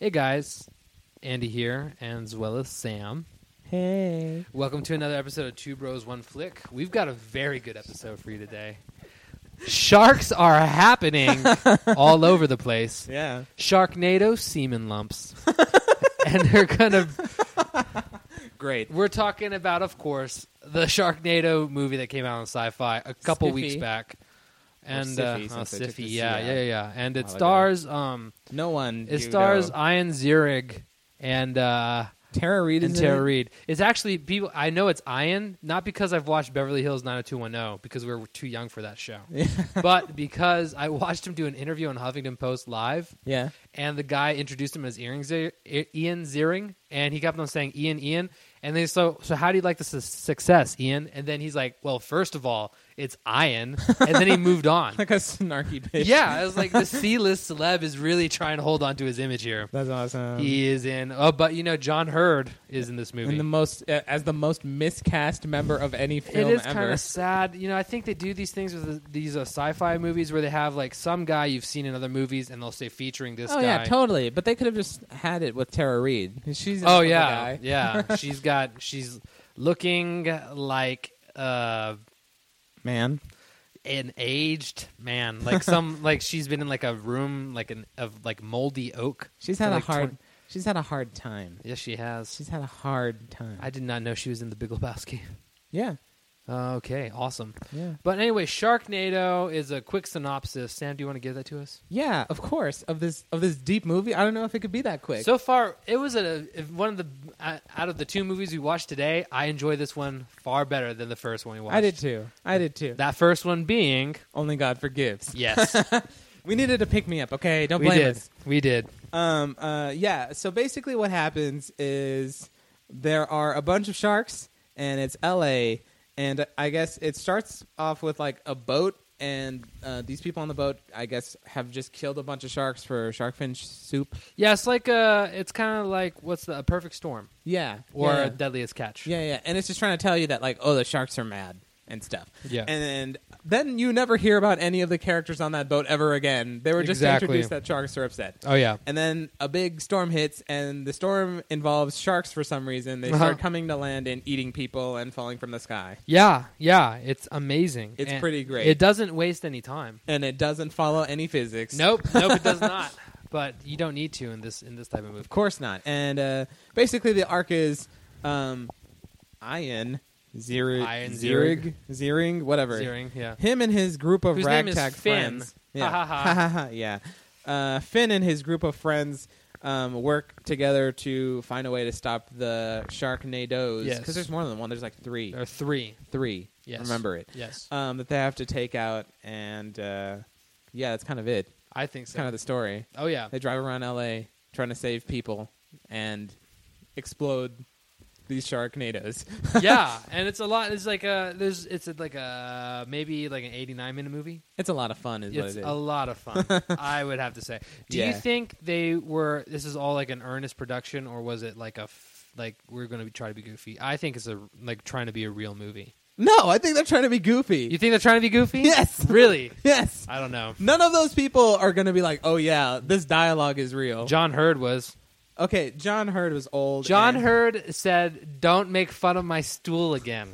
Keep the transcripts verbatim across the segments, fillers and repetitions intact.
Hey guys, Andy here, and as well as Sam. Hey. Welcome to another episode of Two Bros, One Flick. We've got a very good episode for you today. Sharks are happening all over the place. Yeah. Sharknado semen lumps. And they're gonna... Great. We're talking about, of course, the Sharknado movie that came out on Sci-Fi a couple Stiffy. weeks back. And Or uh, Stiffy, oh, since they took Stiffy, the yeah, C yeah, out. yeah, yeah. And it While ago. stars... um, No one. It you stars know. Ian Ziering and... Uh, Tara Reid. and is Tara in it? Reid. It's actually people. I know it's Ian, not because I've watched Beverly Hills nine oh two one oh because we were too young for that show, Yeah. but because I watched him do an interview on Huffington Post live, Yeah. and the guy introduced him as Ian Zier- Ian Ziering, and he kept on saying Ian, Ian, and then so so how do you like the su- success, Ian? And then he's like, well, first of all, it's Ian, and then he moved on. Like a snarky bitch. Yeah, I was like, the C-list celeb is really trying to hold on to his image here. That's awesome. He is in. Oh, but you know, John Hurd is in this movie. And the most uh, as the most miscast member of any film It is ever. kind of sad. You know, I think they do these things with the, these uh, sci-fi movies where they have like some guy you've seen in other movies and they'll say featuring this oh guy. yeah, totally. But they could have just had it with Tara Reid. She's Oh another yeah, guy. yeah. She's got. She's looking like uh, Man. an aged man, like some like she's been in like a room like an of like moldy oak. She's for, had like, a hard. twen- She's had a hard time. Yes, she has. She's had a hard time. I did not know she was in The Big Lebowski. yeah. Uh, okay, awesome. Yeah. But anyway, Sharknado is a quick synopsis. Sam, do you want to give that to us? Yeah. Of course. Of this of this deep movie. I don't know if it could be that quick. So far, it was a if one of the uh, out of the two movies we watched today. I enjoy this one far better than the first one we watched. I did too. I did too. That first one being Only God forgives. yes, We needed to pick me up, okay? Don't we blame did, us. we did. Um, uh, yeah, so basically what happens is there are a bunch of sharks, and it's L A, and I guess it starts off with, like, a boat, and uh, these people on the boat, I guess, have just killed a bunch of sharks for shark fin soup. Yeah, it's like uh it's kind of like what's the a Perfect Storm Yeah. or yeah. Deadliest Catch. Yeah, yeah, and it's just trying to tell you that, like, oh, the sharks are mad and stuff. Yeah. And then you never hear about any of the characters on that boat ever again. They were just Exactly. introduced that sharks are upset. Oh yeah. And then a big storm hits, and the storm involves sharks for some reason. They Uh-huh. start coming to land and eating people and falling from the sky. Yeah, yeah, it's amazing. It's And pretty great. It doesn't waste any time. And it doesn't follow any physics. Nope, nope, it does not. But you don't need to in this in this type of movie. Of course not. And uh, basically the arc is um, Ian Ziering, Ian Ziering, Ziering, whatever. Ziering, yeah. Him and his group of Whose name is ragtag Finn. friends. Ha, ha, ha. Ha, ha, ha, yeah. Uh, Finn and his group of friends um, work together to find a way to stop the Sharknadoes. Yes. Because there's more than one. There's like three. There are three. Three. Yes. Remember it. Yes, Um, that they have to take out. And uh, yeah, that's kind of it. I think It's so. kind of the story. Oh yeah. They drive around L A trying to save people and explode these Sharknadoes. Yeah, and it's a lot. It's like a there's it's a, like a maybe like an eighty-nine minute movie. It's a lot of fun, is what It's it is. a lot of fun. I would have to say. Do you Yeah. think they were? This is all like an earnest production, or was it like a f- like we're going to try to be goofy? I think it's a like trying to be a real movie. No, I think they're trying to be goofy. You think they're trying to be goofy? Yes. Really? Yes. I don't know. None of those people are going to be like, oh, yeah, this dialogue is real. John Hurd was. Okay, John Hurd was old. John and- Hurd said, "Don't make fun of my stool again."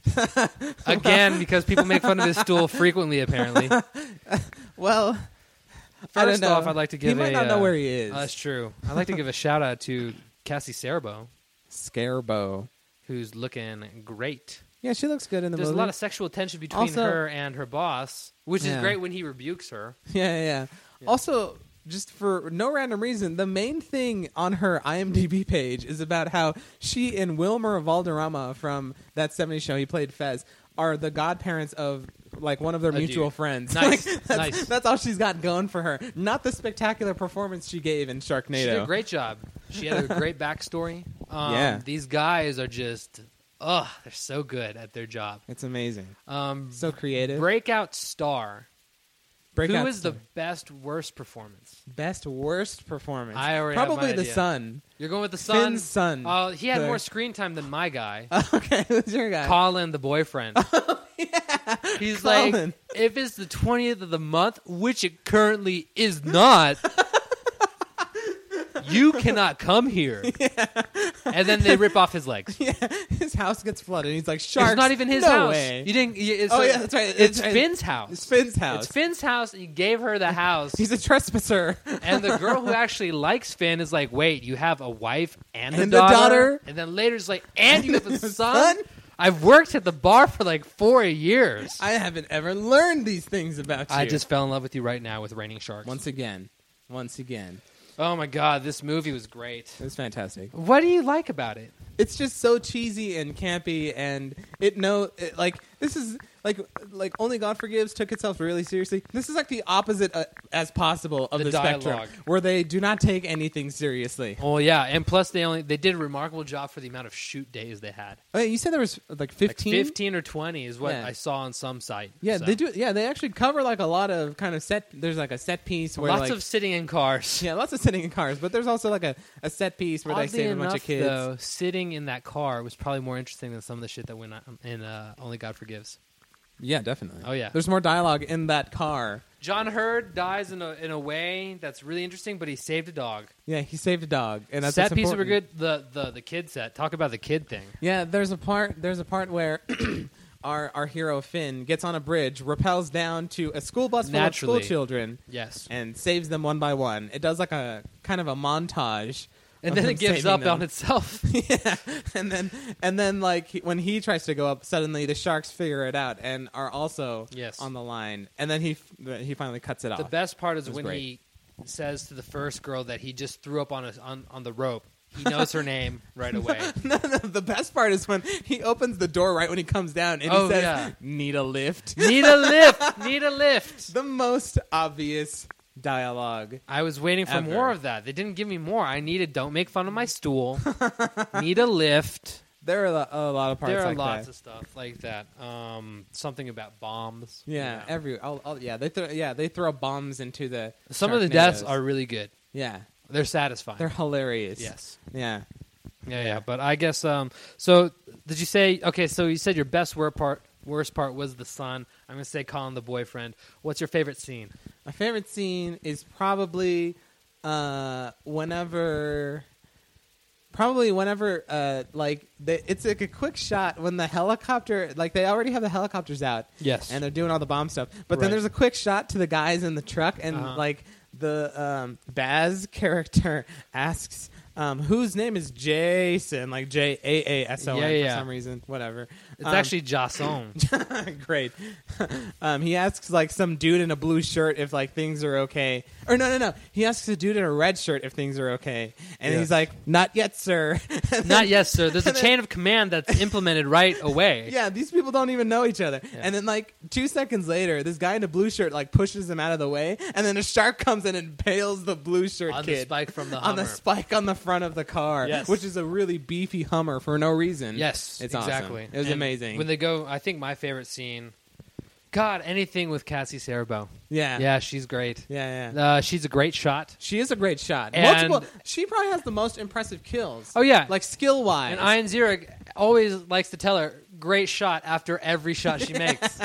Again, because people make fun of his stool frequently. Apparently. Well, I don't First know. off, I'd like to give He might a, not know uh, where he is. Oh, that's true. I'd like to give a shout out to Cassie Sarabo, Scarebo. who's looking great. Yeah, she looks good in the There's movie. a lot of sexual tension between Also- her and her boss, which Yeah. is great when he rebukes her. yeah, yeah, yeah. Yeah. Also, just for no random reason, the main thing on her IMDb page is about how she and Wilmer Valderrama from that seventies show, he played Fez, are the godparents of like one of their A mutual dude. friends. Nice, Like, that's, nice. That's all she's got going for her. Not the spectacular performance she gave in Sharknado. She did a great job. She had a great backstory. Um, Yeah. These guys are just, ugh, they're so good at their job. It's amazing. Um, So creative. breakout star. Breakout Who is the star. best, worst performance? best worst performance? I already have Probably my the idea. son. You're going with the son? Finn's son. Uh, he had The- more screen time than my guy. Okay, who's your guy? Colin, the boyfriend. yeah. He's Colin. like, if it's the twentieth of the month, which it currently is not, You cannot come here. Yeah. And then they rip off his legs. Yeah, his house gets flooded. And he's like, sharks. It's not even his no house. Way. You didn't. It's oh like, yeah, that's right. It's That's right. Finn's house. It's Finn's house. It's Finn's house. And you gave her the house. He's a trespasser. And the girl who actually likes Finn is like, wait, you have a wife and, And a a daughter? daughter? And then later it's like, and you have a son? Son? I've worked at the bar for like four years. I haven't ever learned these things about you. I just fell in love with you right now with Raining Sharks. once again, once again, Oh my god, this movie was great. it was fantastic. What do you like about it? It's just so cheesy and campy, and it no it, like this is like like Only God Forgives took itself really seriously. This is like the opposite uh, as possible of The the, dialogue. spectrum, where they do not take anything seriously. Oh yeah, and plus they only they did a remarkable job for the amount of shoot days they had. Oh, you said there was like fifteen. Like fifteen or twenty is what Yeah. I saw on some site. Yeah, So. they do. Yeah, they actually cover like a lot of kind of set. There's like a set piece where Lots like, of sitting in cars. yeah, lots of sitting in cars, but there's also like a, a set piece where Oddly they save enough, a bunch of kids. though, sitting in that car was probably more interesting than some of the shit that went on in uh, Only God Forgives. Yeah, definitely. Oh, yeah. There's more dialogue in that car. John Hurd dies in a in a way that's really interesting, but he saved a dog. Yeah, he saved a dog, and that's set what's pieces were important. good. The, the the kid set. Talk about the kid thing. Yeah, there's a part. There's a part where our our hero Finn gets on a bridge, rappels down to a school bus full Naturally. of school children, Yes. and saves them one by one. It does like a kind of a montage. And of then him it gives saving up them. on itself. Yeah, and then and then like he, when he tries to go up, suddenly the sharks figure it out and are also Yes. on the line. And then he f- he finally cuts it The off. best part is It was when great. he says to the first girl that he just threw up on a, on on the rope. He knows her name right away. no, no, the best part is when he opens the door right when he comes down and Oh, he says, yeah. "Need a lift." Need a lift. Need a lift. The most obvious dialogue. I was waiting for Ever. more of that. They didn't give me more. I needed don't make fun of my stool. Need a lift. There are a lo- a lot of parts There are like lots that. of stuff like that. Um, something about bombs. Yeah, You know. every I'll, I'll, yeah they throw yeah they throw bombs into the Some of the deaths Sharknadoes. are really good. yeah They're satisfying. they're hilarious. yes. Yeah. Yeah, yeah. But I guess. Um. So did you say? Okay. So you said your best worst part. Worst part was the son. I'm gonna say Colin the boyfriend. What's your favorite scene? My favorite scene is probably uh, whenever, probably whenever, uh, like they, it's like a quick shot when the helicopter, like they already have the helicopters out, Yes. and they're doing all the bomb stuff. But Right. then there's a quick shot to the guys in the truck, and Uh-huh. like the um, Baz character asks. Um, whose name is Jason? Like J A A S O N Yeah, for yeah. some reason. Whatever. It's Um, actually Jason. Great. um, he asks like some dude in a blue shirt if like things are okay. Or no, no, no. He asks a dude in a red shirt if things are okay, and Yeah. he's like, "Not yet, sir." And then- Not yes, sir. There's a and then- chain of command that's implemented right away. Yeah, these people don't even know each other. Yeah. And then like two seconds later, this guy in a blue shirt like pushes him out of the way, and then a shark comes in and impales the blue shirt On kid the spike from the on the Hummer. spike on the front of the car, Yes. which is a really beefy Hummer for no reason. Yes, it's exactly. awesome. It was And amazing. When they go, I think my favorite scene. God, anything with Cassie Cerebro. yeah, Yeah, she's great. yeah, yeah. Uh, she's a great shot. She is a great shot. And- Multiple. She probably has the most impressive kills. Oh yeah, Like skill wise. and Ian Ziering always likes to tell her, "Great shot" after every shot she makes.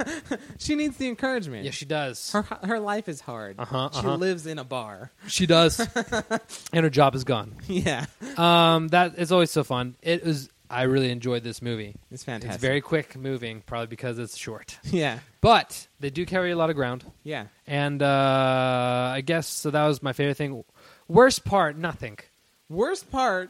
she needs the encouragement. Yeah, she does. her her life is hard. Uh-huh, She uh-huh. lives in a bar. She does, and her job is gone. Yeah, Um, that is always so fun. It was. I really enjoyed this movie. it's fantastic. It's very quick moving, probably because it's short. yeah, But they do carry a lot of ground, yeah. and uh, I guess so. That was my favorite thing. Worst part, nothing. Worst part.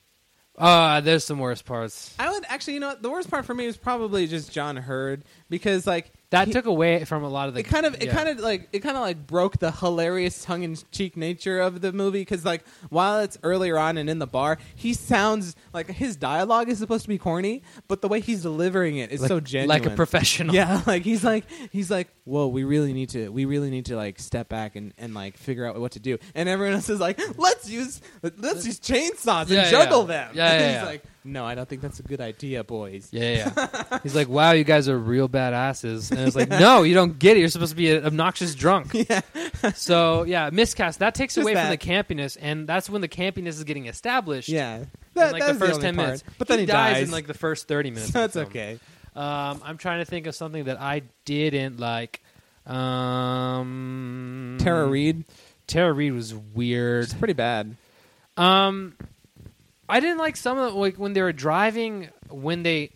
Uh, there's some worst parts. I would actually, you know, what, the worst part for me was probably just John Hurd because like That he- took away from a lot of the. it kind of it yeah. kind of like it kind of like broke the hilarious tongue-in-cheek nature of the movie because like while it's earlier on and in the bar he sounds like his dialogue is supposed to be corny but the way he's delivering it is like, so genuine, like a professional. yeah, like he's like he's like whoa we really need to we really need to like step back and, and like figure out what to do and everyone else is like let's use let's use chainsaws and Yeah, yeah, juggle yeah. them Yeah, and yeah, he's yeah. like no I don't think that's a good idea boys. Yeah, yeah, yeah. He's like, "Wow, you guys are real badasses," and it's like, "No, you don't get it. You're supposed to be an obnoxious drunk." Yeah. So yeah, miscast. That takes Just away that. from the campiness, and that's when the campiness is getting established. Yeah, in that, like that's the first only ten part. minutes. But then he, dies, dies in like the first thirty minutes. so of it's the film. okay. Um, I'm trying to think of something that I didn't like. Um, Tara Reid, Tara Reid was weird. it's pretty bad. Um, I didn't like some of the, like when they were driving when they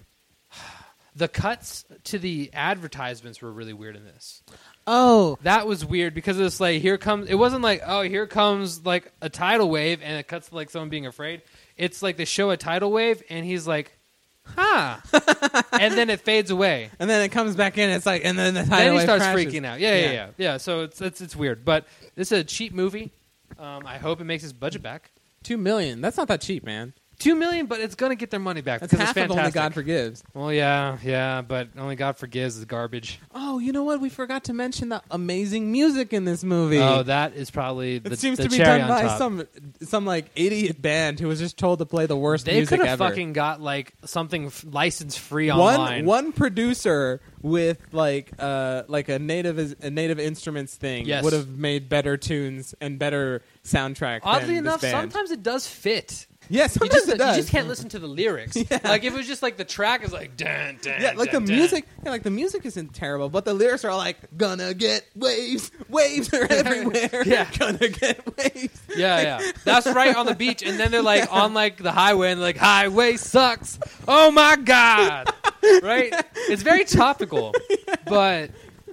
the cuts to the advertisements were really weird in this. Oh, That was weird because it's like here comes. It wasn't like oh here comes like a tidal wave and it cuts to like someone being afraid. It's like they show a tidal wave and he's like, huh, and then it fades away. and then it comes back in. It's like, and then the tidal Then he wave starts crashes. freaking out. Yeah, yeah, Yeah. yeah, yeah. So it's it's it's weird, but this is a cheap movie. Um, I hope it makes its budget back. Two million. That's not that cheap, man. Two million, but it's gonna get their money back That's because half it's of fantastic. Only God Forgives. Well, yeah, yeah, but Only God Forgives is garbage. Oh, you know what? We forgot to mention the amazing music in this movie. Oh, that is probably the, it seems the to be cherry done on by top. some some like idiot band who was just told to play the worst They music could have ever. fucking got like something f- license free one online. one producer with like uh like a native a native instruments thing Yes. would have made better tunes and better soundtrack. Oddly than enough, this band. sometimes it does fit. yeah, You sometimes just, it does. you just can't listen to the lyrics. Yeah. Like if it was just like the track is like dun, dun, Yeah, like dun, the dun. music, yeah, like the music isn't terrible, but the lyrics are all like "gonna get waves, waves are everywhere, Yeah. gonna get waves." Yeah, yeah. That's right on the beach. And then they're like on like the highway and they're like, highway sucks. Oh my God. Right? It's very topical. But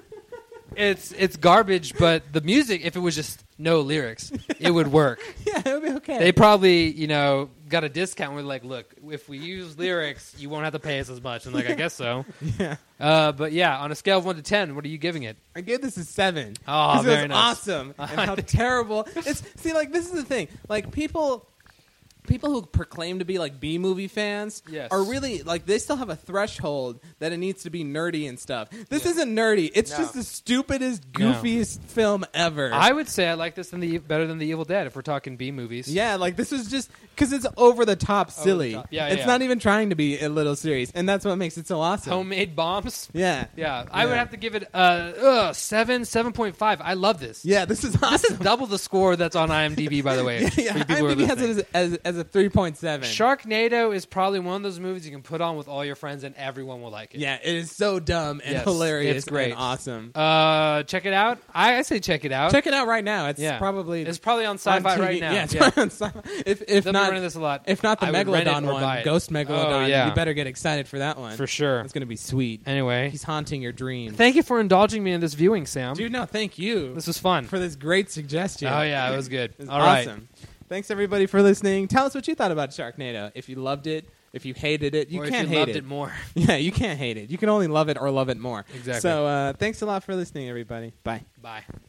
it's it's garbage, but the music, if it was just no lyrics, it would work. Yeah, it would be okay. They probably, you know, got a discount. We're like, look, if we use lyrics, you won't have to pay us as much. And like, I guess so. yeah, Uh, but yeah, on a scale of one to ten, what are you giving it? I gave this a seven. Oh, 'Cause it very was nice. awesome. And how terrible! It's see, like this is the thing. Like people, people who proclaim to be like B movie fans Yes. are really like they still have a threshold that it needs to be nerdy and stuff. This Yeah. isn't nerdy. It's No. just the stupidest, No. goofiest film ever. I would say I like this than the better than the Evil Dead if we're talking B movies. Yeah, like this is just because it's over the top silly. top. Yeah, it's yeah. not even trying to be a little serious, and that's what makes it so awesome. Homemade bombs. Yeah, Yeah, I would Yeah. have to give it uh, uh seven, seven point five. I love this. yeah, this is awesome. This is double the score that's on IMDb, by the way. yeah, for yeah. you people who are IMDb has listening. it as, as, as a three point seven. Sharknado is probably one of those movies you can put on with all your friends and everyone will like it. Yeah, it is so dumb and Yes, hilarious it's great. and awesome. Uh, check it out. I, I say check it out. Check it out right now. It's Yeah. probably It's probably on on Sci-Fi T V. right now. Yeah, it's Yeah. probably on Sci-Fi. If if They'll be not running this a lot. if not the I would rent it Megalodon or one, buy it. Ghost Megalodon, Oh, yeah. you better get excited for that one. For sure. It's gonna be sweet. Anyway, He's haunting your dreams. thank you for indulging me in this viewing, Sam. Dude, no, thank you This was fun. for this great suggestion. Oh yeah, it was good. It's All right. awesome. Thanks everybody for listening. Tell us what you thought about Sharknado. If you loved it, if you hated it, you or can't if you hate loved it. it more. Yeah, you can't hate it. You can only love it or love it more. Exactly. So uh, thanks a lot for listening, everybody. Bye. Bye.